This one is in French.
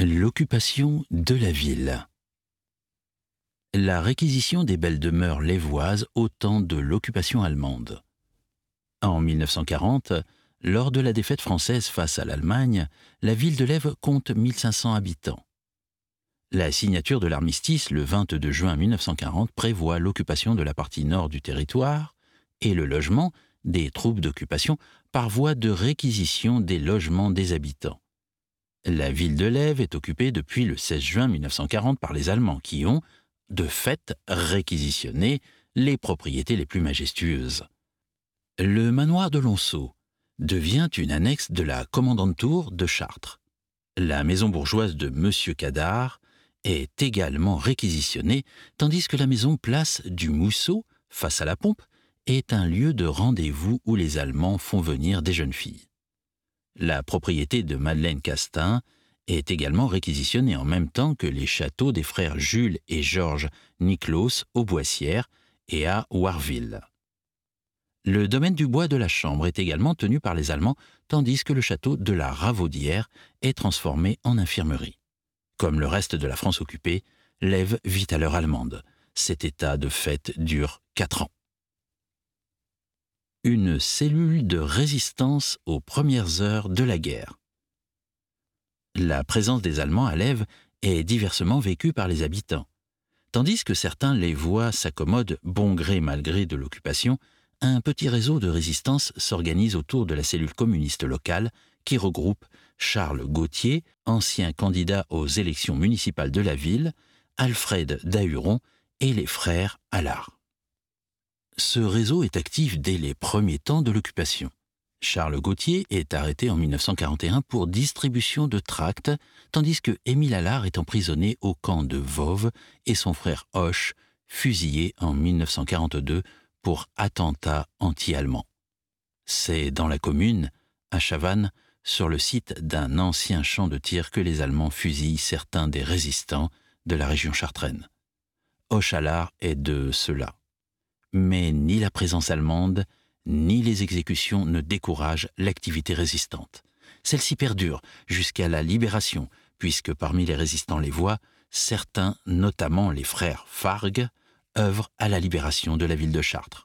L'occupation de la ville. La réquisition des belles demeures lévoises au temps de l'occupation allemande. En 1940, lors de la défaite française face à l'Allemagne, la ville de Lèves compte 1500 habitants. La signature de l'armistice le 22 juin 1940 prévoit l'occupation de la partie nord du territoire et le logement des troupes d'occupation par voie de réquisition des logements des habitants. La ville de Lèves est occupée depuis le 16 juin 1940 par les Allemands qui ont, de fait, réquisitionné les propriétés les plus majestueuses. Le manoir de Lonceau devient une annexe de la commandanture de Chartres. La maison bourgeoise de Monsieur Cadard est également réquisitionnée, tandis que la maison place du Mousseau, face à la pompe, est un lieu de rendez-vous où les Allemands font venir des jeunes filles. La propriété de Madeleine Castin est également réquisitionnée en même temps que les châteaux des frères Jules et Georges Niclos aux Boissières et à Warville. Le domaine du bois de la Chambre est également tenu par les Allemands, tandis que le château de la Ravaudière est transformé en infirmerie. Comme le reste de la France occupée, Lèves vit à l'heure allemande. Cet état de fait dure 4 ans. Une cellule de résistance aux premières heures de la guerre. La présence des Allemands à Lèves est diversement vécue par les habitants. Tandis que certains Lévois s'accommodent bon gré mal gré de l'occupation, un petit réseau de résistance s'organise autour de la cellule communiste locale qui regroupe Charles Gauthier, ancien candidat aux élections municipales de la ville, Alfred Dahuron et les frères Allard. Ce réseau est actif dès les premiers temps de l'occupation. Charles Gauthier est arrêté en 1941 pour distribution de tracts, tandis que Émile Allard est emprisonné au camp de Voves et son frère Hoche, fusillé en 1942 pour attentat anti-allemand. C'est dans la commune, à Chavannes, sur le site d'un ancien champ de tir que les Allemands fusillent certains des résistants de la région chartraine. Hoche-Allard est de ceux-là. Mais ni la présence allemande, ni les exécutions ne découragent l'activité résistante. Celle-ci perdure jusqu'à la libération, puisque parmi les résistants lévois, certains, notamment les frères Fargue, œuvrent à la libération de la ville de Chartres.